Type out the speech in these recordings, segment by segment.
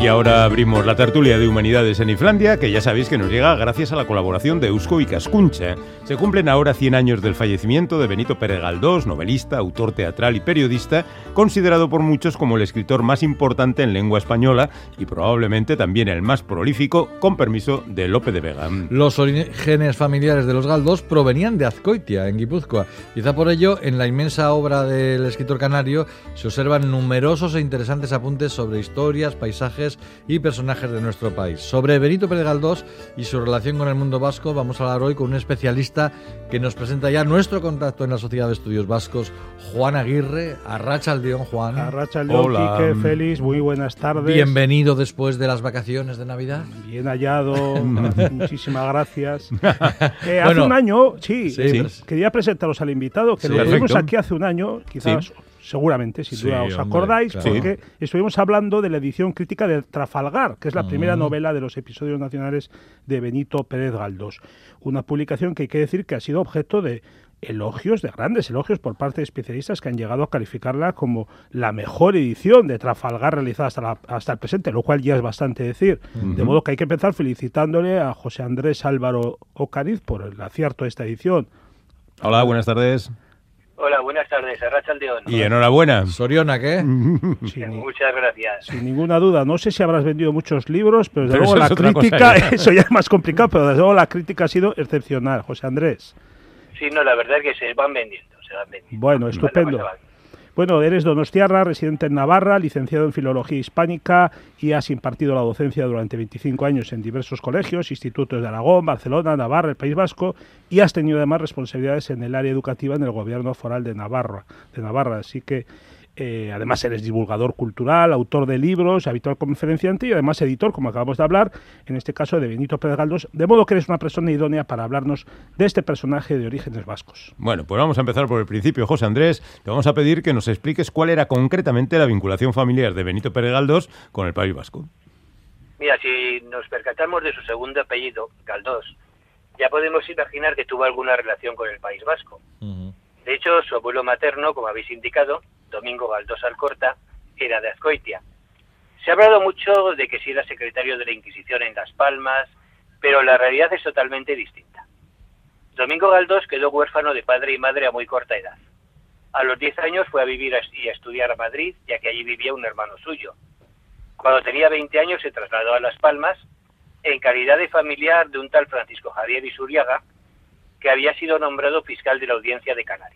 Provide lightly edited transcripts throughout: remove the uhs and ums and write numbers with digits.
Y ahora abrimos la tertulia de Humanidades en Islandia, que ya sabéis que nos llega gracias a la colaboración de Eusko Ikaskuntza. Se cumplen ahora 100 años del fallecimiento de Benito Pérez Galdós, novelista, autor teatral y periodista, considerado por muchos como el escritor más importante en lengua española y probablemente también el más prolífico, con permiso de Lope de Vega. Los orígenes familiares de los Galdós provenían de Azcoitia, en Guipúzcoa. Quizá por ello, en la inmensa obra del escritor canario se observan numerosos e interesantes apuntes sobre historias, paisajes y personajes de nuestro país. Sobre Benito Pérez Galdós y su relación con el mundo vasco vamos a hablar hoy con un especialista que nos presenta ya nuestro contacto en la Sociedad de Estudios Vascos, Juan Aguirre. Arratsaldeon, Juan. Arratsaldeon, Hola. Quique, Félix, muy buenas tardes. Bienvenido después de las vacaciones de Navidad. Bien hallado, muchísimas gracias. Hace un año, sí, quería presentaros al invitado, que lo tuvimos aquí hace un año, quizás... Seguramente, sin duda, os acordáis, porque estuvimos hablando de la edición crítica de Trafalgar, que es la primera novela de los episodios nacionales de Benito Pérez Galdós. Una publicación que hay que decir que ha sido objeto de elogios, de grandes elogios por parte de especialistas que han llegado a calificarla como la mejor edición de Trafalgar realizada hasta el presente, lo cual ya es bastante decir. De modo que hay que empezar felicitándole a José Andrés Álvaro Ocariz por el acierto de esta edición. Hola, buenas tardes. Hola, buenas tardes, Arratsaldeon. Y enhorabuena. Soriona, ¿qué? Muchas gracias. Sin ninguna duda. No sé si habrás vendido muchos libros, pero desde luego la crítica, eso ya es más complicado, pero desde luego la crítica ha sido excepcional, José Andrés. Sí, no, la verdad es que se van vendiendo. Bueno, estupendo. Bueno, eres donostiarra, residente en Navarra, licenciado en Filología Hispánica y has impartido la docencia durante 25 años en diversos colegios, institutos de Aragón, Barcelona, Navarra, el País Vasco, y has tenido además responsabilidades en el área educativa en el Gobierno Foral de Navarra. Así que además eres divulgador cultural, autor de libros, habitual conferenciante y además editor, como acabamos de hablar, en este caso de Benito Pérez Galdós, de modo que eres una persona idónea para hablarnos de este personaje de orígenes vascos. Bueno, pues vamos a empezar por el principio, José Andrés. Te vamos a pedir que nos expliques cuál era concretamente la vinculación familiar de Benito Pérez Galdós con el País Vasco. Mira, si nos percatamos de su segundo apellido, Galdós, ya podemos imaginar que tuvo alguna relación con el País Vasco. De hecho, su abuelo materno, como habéis indicado, Domingo Galdós Alcorta, era de Azcoitia. Se ha hablado mucho de que sí era secretario de la Inquisición en Las Palmas, pero la realidad es totalmente distinta. Domingo Galdós quedó huérfano de padre y madre a muy corta edad. A los 10 años fue a vivir y a estudiar a Madrid, ya que allí vivía un hermano suyo. Cuando tenía 20 años se trasladó a Las Palmas en calidad de familiar de un tal Francisco Javier Isuriaga, que había sido nombrado fiscal de la Audiencia de Canarias.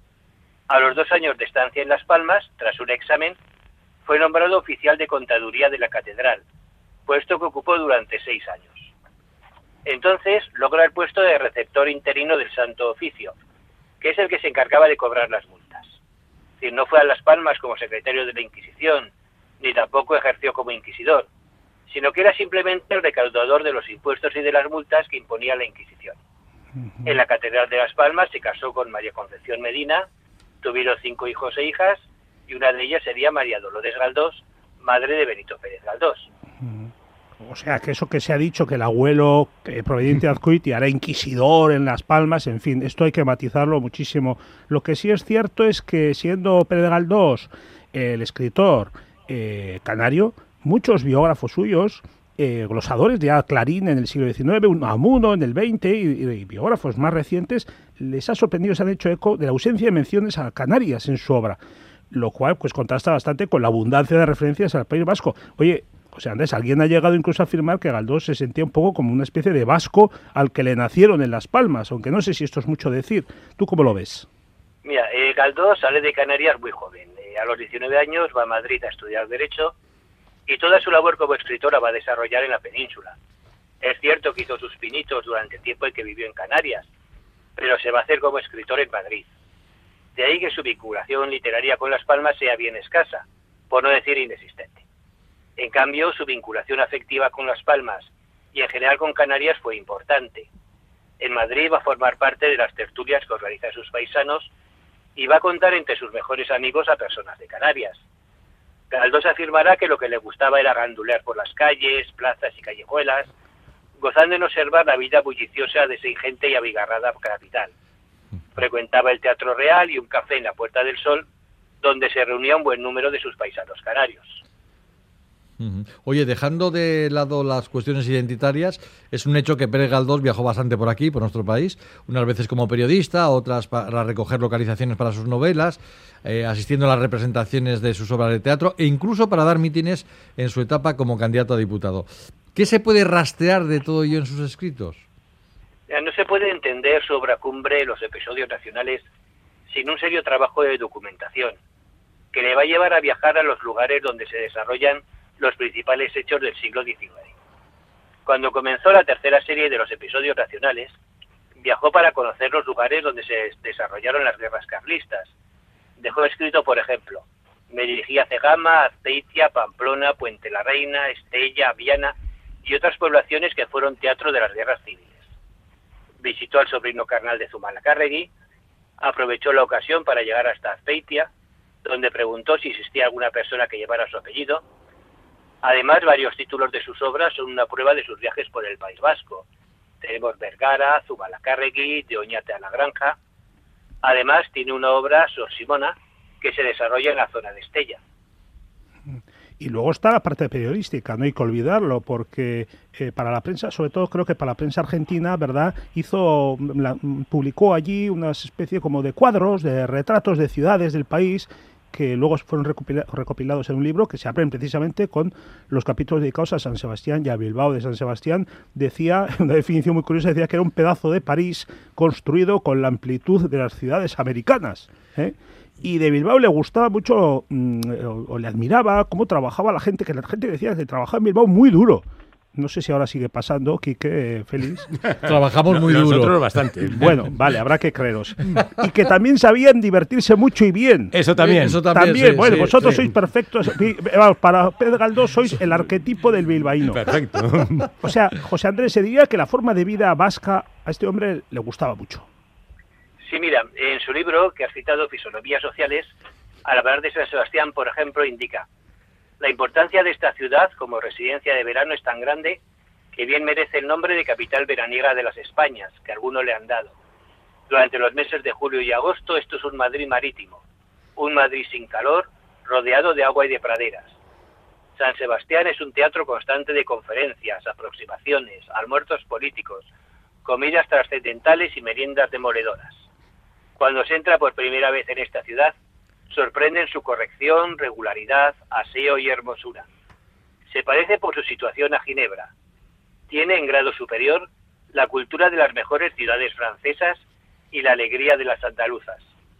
A los 2 años de estancia en Las Palmas, tras un examen, fue nombrado oficial de contaduría de la catedral, puesto que ocupó durante 6 años. Entonces logra el puesto de receptor interino del Santo Oficio, que es el que se encargaba de cobrar las multas. Es decir, no fue a Las Palmas como secretario de la Inquisición, ni tampoco ejerció como inquisidor, sino que era simplemente el recaudador de los impuestos y de las multas que imponía la Inquisición. En la catedral de Las Palmas se casó con María Concepción Medina, tuvieron 5 hijos e hijas, y una de ellas sería María Dolores Galdós, madre de Benito Pérez Galdós. O sea, que eso que se ha dicho, que el abuelo proveniente de Azcoitia era inquisidor en Las Palmas, en fin, esto hay que matizarlo muchísimo. Lo que sí es cierto es que siendo Pérez Galdós el escritor canario, muchos biógrafos suyos, glosadores de Clarín en el siglo XIX, Unamuno en el XX y biógrafos más recientes, les ha sorprendido, se han hecho eco de la ausencia de menciones a Canarias en su obra, lo cual pues contrasta bastante con la abundancia de referencias al País Vasco. Oye, José Andrés, alguien ha llegado incluso a afirmar que Galdós se sentía un poco como una especie de vasco al que le nacieron en Las Palmas, aunque no sé si esto es mucho decir. ¿Tú cómo lo ves? Mira, Galdós sale de Canarias muy joven. A los 19 años va a Madrid a estudiar Derecho y toda su labor como escritora va a desarrollar en la península. Es cierto que hizo sus pinitos durante el tiempo en que vivió en Canarias, pero se va a hacer como escritor en Madrid. De ahí que su vinculación literaria con Las Palmas sea bien escasa, por no decir inexistente. En cambio, su vinculación afectiva con Las Palmas y en general con Canarias fue importante. En Madrid va a formar parte de las tertulias que organizan sus paisanos y va a contar entre sus mejores amigos a personas de Canarias. Galdós afirmará que lo que le gustaba era gandulear por las calles, plazas y callejuelas, gozando en observar la vida bulliciosa de esa ingente y abigarrada capital. Frecuentaba el Teatro Real y un café en la Puerta del Sol, donde se reunía un buen número de sus paisanos canarios. Oye, dejando de lado las cuestiones identitarias, es un hecho que Pérez Galdós viajó bastante por aquí, por nuestro país, unas veces como periodista, otras para recoger localizaciones para sus novelas, asistiendo a las representaciones de sus obras de teatro e incluso para dar mítines en su etapa como candidato a diputado. ¿Qué se puede rastrear de todo ello en sus escritos? No se puede entender su obra cumbre, Los episodios nacionales, sin un serio trabajo de documentación, que le va a llevar a viajar a los lugares donde se desarrollan los principales hechos del siglo XIX. Cuando comenzó la tercera serie de Los episodios nacionales, viajó para conocer los lugares donde se desarrollaron las guerras carlistas. Dejó escrito, por ejemplo, me dirigí a Cegama, Azpeitia, Pamplona, Puente la Reina, Estella, Viana y otras poblaciones que fueron teatro de las guerras civiles. Visitó al sobrino carnal de Zumalacárregui, aprovechó la ocasión para llegar hasta Azpeitia, donde preguntó si existía alguna persona que llevara su apellido. Además, varios títulos de sus obras son una prueba de sus viajes por el País Vasco. Tenemos Vergara, Zumalacárregui, de Oñate a la Granja. Además, tiene una obra, Sor Simona, que se desarrolla en la zona de Estella. Y luego está la parte periodística, no hay que olvidarlo, porque para la prensa, sobre todo creo que para la prensa argentina, ¿verdad?, publicó allí una especie como de cuadros, de retratos de ciudades del país, que luego fueron recopilados en un libro que se abren precisamente con los capítulos dedicados a San Sebastián y a Bilbao de San Sebastián. Decía, una definición muy curiosa, decía que era un pedazo de París construido con la amplitud de las ciudades americanas, ¿eh? Y de Bilbao le gustaba mucho, o le admiraba cómo trabajaba la gente, que la gente decía que trabajaba en Bilbao muy duro. No sé si ahora sigue pasando, Quique, Félix. Trabajamos muy duro. Nosotros bastante. Bueno, vale, habrá que creeros. Y que también sabían divertirse mucho y bien. Eso también. Eso también, sí, bueno, sí, vosotros sí. sois perfectos. Para Pérez Galdós sois el arquetipo del bilbaíno. Perfecto. O sea, José Andrés, se diría que la forma de vida vasca a este hombre le gustaba mucho. Sí, mira, en su libro, que has citado, Fisonomías Sociales, al hablar de San Sebastián, por ejemplo, indica: la importancia de esta ciudad como residencia de verano es tan grande que bien merece el nombre de capital veraniega de las Españas, que algunos le han dado. Durante los meses de julio y agosto, esto es un Madrid marítimo, un Madrid sin calor, rodeado de agua y de praderas. San Sebastián es un teatro constante de conferencias, aproximaciones, almuerzos políticos, comidas trascendentales y meriendas demoledoras. Cuando se entra por primera vez en esta ciudad, sorprenden su corrección, regularidad, aseo y hermosura. Se parece por su situación a Ginebra. Tiene en grado superior la cultura de las mejores ciudades francesas y la alegría de las andaluzas.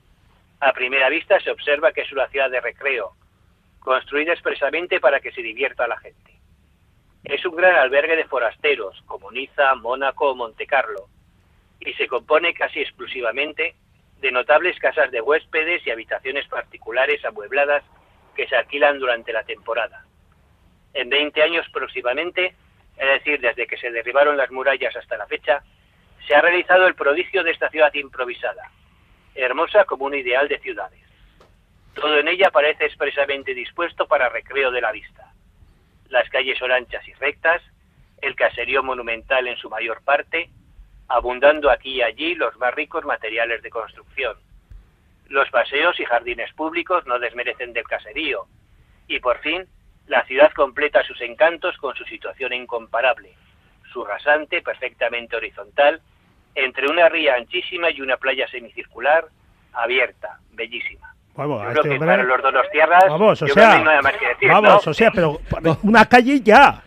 A primera vista se observa que es una ciudad de recreo, construida expresamente para que se divierta a la gente. Es un gran albergue de forasteros, como Niza, Mónaco o Montecarlo, y se compone casi exclusivamente de notables casas de huéspedes y habitaciones particulares amuebladas que se alquilan durante la temporada. En 20 años próximamente, es decir, desde que se derribaron las murallas hasta la fecha, se ha realizado el prodigio de esta ciudad improvisada, hermosa como un ideal de ciudades. Todo en ella parece expresamente dispuesto para recreo de la vista. Las calles son anchas y rectas, el caserío monumental en su mayor parte, abundando aquí y allí los más ricos materiales de construcción. Los paseos y jardines públicos no desmerecen del caserío, y por fin, la ciudad completa sus encantos con su situación incomparable, su rasante, perfectamente horizontal, entre una ría anchísima y una playa semicircular, abierta, bellísima. Vamos, Yo creo que para los donostiarras, vamos, o yo sea, creo que no hay nada más que decir, vamos, ¿no? o sea, pero una calle ya,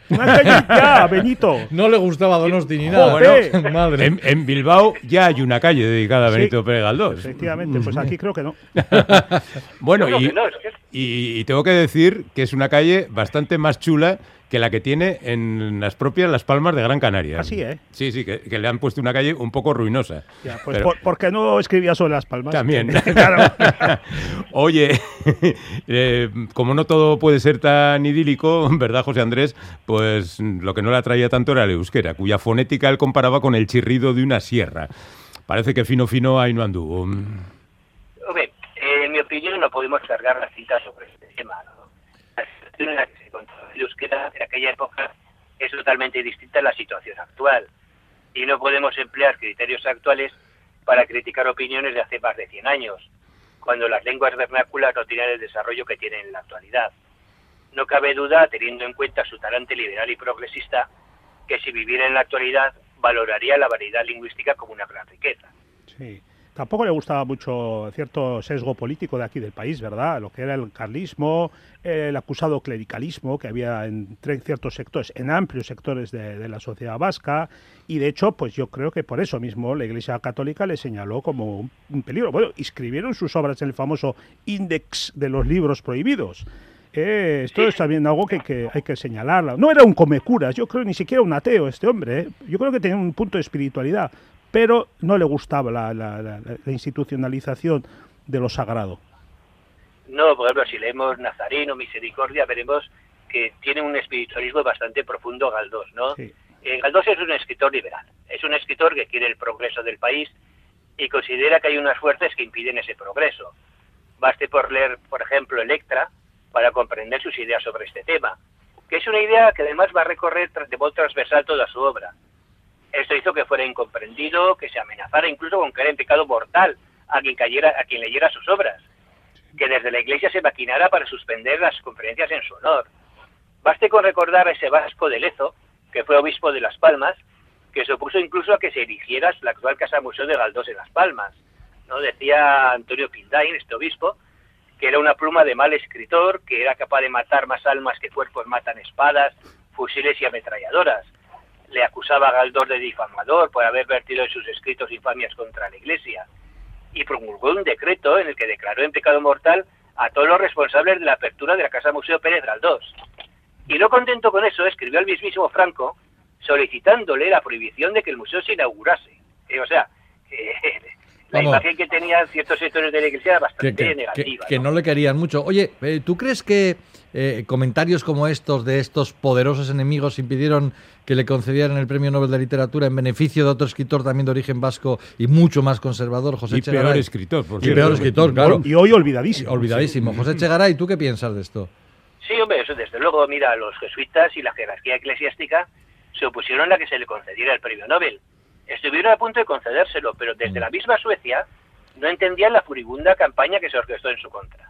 Benito. No le gustaba Donosti ni nada. Joder. Madre. En Bilbao ya hay una calle dedicada a Benito Sí, Pérez Galdós. Efectivamente, pues aquí creo que no. Bueno, Yo creo y, que no, es que- y tengo que decir que es una calle bastante más chula que la que tiene en las propias Las Palmas de Gran Canaria. Así, ¿eh? Sí, sí, que le han puesto una calle un poco ruinosa. Ya, pues Pero- ¿por qué no escribía sobre Las Palmas? También. Claro. Oye, como no todo puede ser tan idílico, ¿verdad, José Andrés? Pues lo que no le atraía tanto era el euskera, cuya fonética él comparaba con el chirrido de una sierra. Parece que fino ahí no anduvo. Hombre, en mi opinión no podemos cargar la cinta sobre este tema, ¿no? La situación en la que se encontraba el euskera en aquella época es totalmente distinta a la situación actual, y no podemos emplear criterios actuales para criticar opiniones de hace más de 100 años, cuando las lenguas vernáculas no tienen el desarrollo que tienen en la actualidad. No cabe duda, teniendo en cuenta su talante liberal y progresista, que si viviera en la actualidad valoraría la variedad lingüística como una gran riqueza. Sí. Tampoco le gustaba mucho cierto sesgo político de aquí del país, ¿verdad? Lo que era el carlismo, el acusado clericalismo que había en ciertos sectores, en amplios sectores de la sociedad vasca, y de hecho, pues yo creo que por eso mismo la Iglesia Católica le señaló como un peligro. Bueno, escribieron sus obras en el famoso Índex de los libros prohibidos. Esto es también algo que hay que señalarlo. No era un comecuras, yo creo ni siquiera un ateo este hombre, ¿eh? Yo creo que tenía un punto de espiritualidad, pero no le gustaba la institucionalización de lo sagrado. No, por ejemplo, si leemos Nazareno, Misericordia, veremos que tiene un espiritualismo bastante profundo Galdós, ¿no? Sí. Galdós es un escritor liberal, es un escritor que quiere el progreso del país y considera que hay unas fuerzas que impiden ese progreso. Baste por leer, por ejemplo, Electra, para comprender sus ideas sobre este tema, que es una idea que además va a recorrer de modo transversal toda su obra. Esto hizo que fuera incomprendido, que se amenazara incluso con caer en pecado mortal a quien leyera sus obras, que desde la Iglesia se maquinara para suspender las conferencias en su honor. Baste con recordar a ese Vasco de Lezo, que fue obispo de Las Palmas, que se opuso incluso a que se erigiera la actual Casa Museo de Galdós en Las Palmas, ¿no? Decía Antonio Pindain, este obispo, que era una pluma de mal escritor, que era capaz de matar más almas que cuerpos matan espadas, fusiles y ametralladoras. Le acusaba a Galdós de difamador por haber vertido en sus escritos infamias contra la Iglesia, y promulgó un decreto en el que declaró en pecado mortal a todos los responsables de la apertura de la Casa Museo Pérez Galdós. Y no contento con eso, escribió al mismísimo Franco solicitándole la prohibición de que el museo se inaugurase. La imagen que tenían ciertos sectores de la Iglesia era bastante negativa. Que no le querían mucho. Oye, ¿tú crees que comentarios como estos de estos poderosos enemigos impidieron que le concedieran el Premio Nobel de Literatura en beneficio de otro escritor también de origen vasco y mucho más conservador, José Echegaray? Y peor escritor, por cierto. Y peor escritor, claro. Y hoy olvidadísimo. Olvidadísimo. José Echegaray, ¿tú qué piensas de esto? Sí, hombre, eso desde luego. Mira, los jesuitas y la jerarquía eclesiástica se opusieron a que se le concediera el Premio Nobel. Estuvieron a punto de concedérselo, pero desde la misma Suecia no entendían la furibunda campaña que se orquestó en su contra.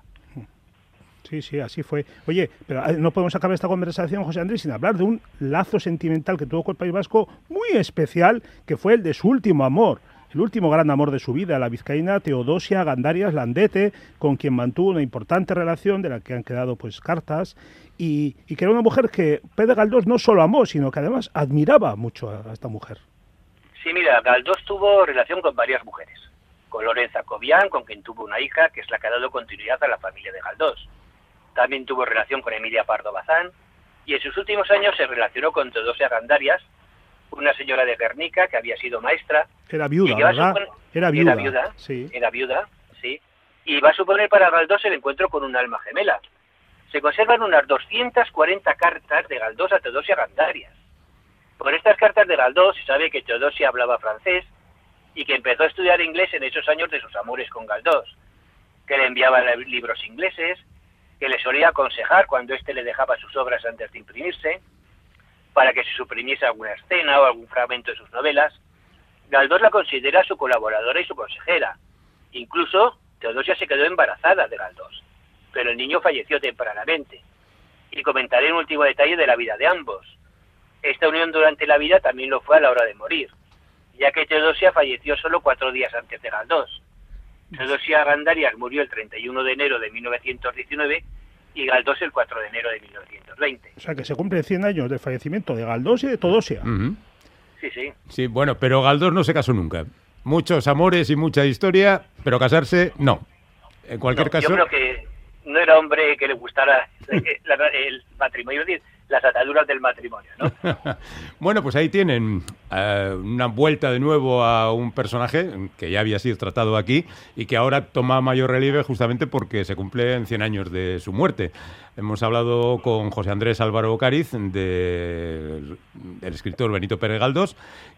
Sí, así fue. Oye, pero no podemos acabar esta conversación, José Andrés, sin hablar de un lazo sentimental que tuvo con el País Vasco muy especial, que fue el de su último amor, el último gran amor de su vida, la vizcaína Teodosia Gandarias Landete, con quien mantuvo una importante relación, de la que han quedado pues cartas, y que era una mujer que Pérez Galdós no solo amó, sino que además admiraba mucho a esta mujer. Sí, mira, Galdós tuvo relación con varias mujeres. Con Lorenza Cobian, con quien tuvo una hija, que es la que ha dado continuidad a la familia de Galdós. También tuvo relación con Emilia Pardo Bazán, y en sus últimos años se relacionó con Teodosia Gandarias, una señora de Guernica que había sido maestra. Era viuda, ¿verdad? Era viuda, sí. Era viuda, sí. Y va a suponer para Galdós el encuentro con un alma gemela. Se conservan unas 240 cartas de Galdós a Teodosia Gandarias. Por estas cartas de Galdós se sabe que Teodosia hablaba francés y que empezó a estudiar inglés en esos años de sus amores con Galdós, que le enviaba libros ingleses, que le solía aconsejar cuando éste le dejaba sus obras antes de imprimirse, para que se suprimiese alguna escena o algún fragmento de sus novelas. Galdós la considera su colaboradora y su consejera. Incluso Teodosia se quedó embarazada de Galdós, pero el niño falleció tempranamente. Y comentaré un último detalle de la vida de ambos. Esta unión durante la vida también lo fue a la hora de morir, ya que Teodosia falleció solo 4 días antes de Galdós. Teodosia Gandarias murió el 31 de enero de 1919 y Galdós el 4 de enero de 1920. O sea que se cumplen 100 años del fallecimiento de Galdós y de Teodosia. Uh-huh. Sí. Sí, bueno, pero Galdós no se casó nunca. Muchos amores y mucha historia, pero casarse, no. En cualquier caso... Yo creo que no era hombre que le gustara el matrimonio, es decir, las ataduras del matrimonio, ¿no? Bueno, pues ahí tienen una vuelta de nuevo a un personaje que ya había sido tratado aquí y que ahora toma mayor relieve justamente porque se cumplen 100 años de su muerte. Hemos hablado con José Andrés Álvaro Ocariz, del escritor Benito Pérez Galdós,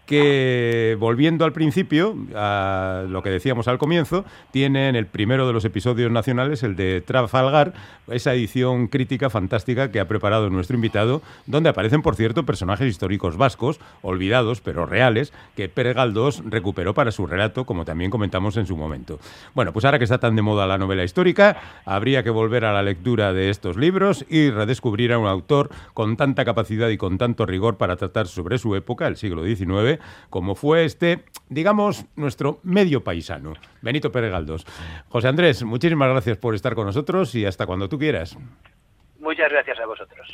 que, volviendo al principio, a lo que decíamos al comienzo, tiene en el primero de los episodios nacionales, el de Trafalgar, esa edición crítica fantástica que ha preparado nuestro invitado, donde aparecen, por cierto, personajes históricos vascos, olvidados hechos, pero reales, que Pere Galdós recuperó para su relato, como también comentamos en su momento. Bueno, pues ahora que está tan de moda la novela histórica, habría que volver a la lectura de estos libros y redescubrir a un autor con tanta capacidad y con tanto rigor para tratar sobre su época, el siglo XIX, como fue digamos, nuestro medio paisano, Benito Pere Galdós. José Andrés, muchísimas gracias por estar con nosotros y hasta cuando tú quieras. Muchas gracias a vosotros.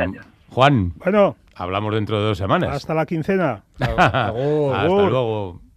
Juan, Bueno, hablamos dentro de 2 semanas. hasta la quincena. Hasta luego.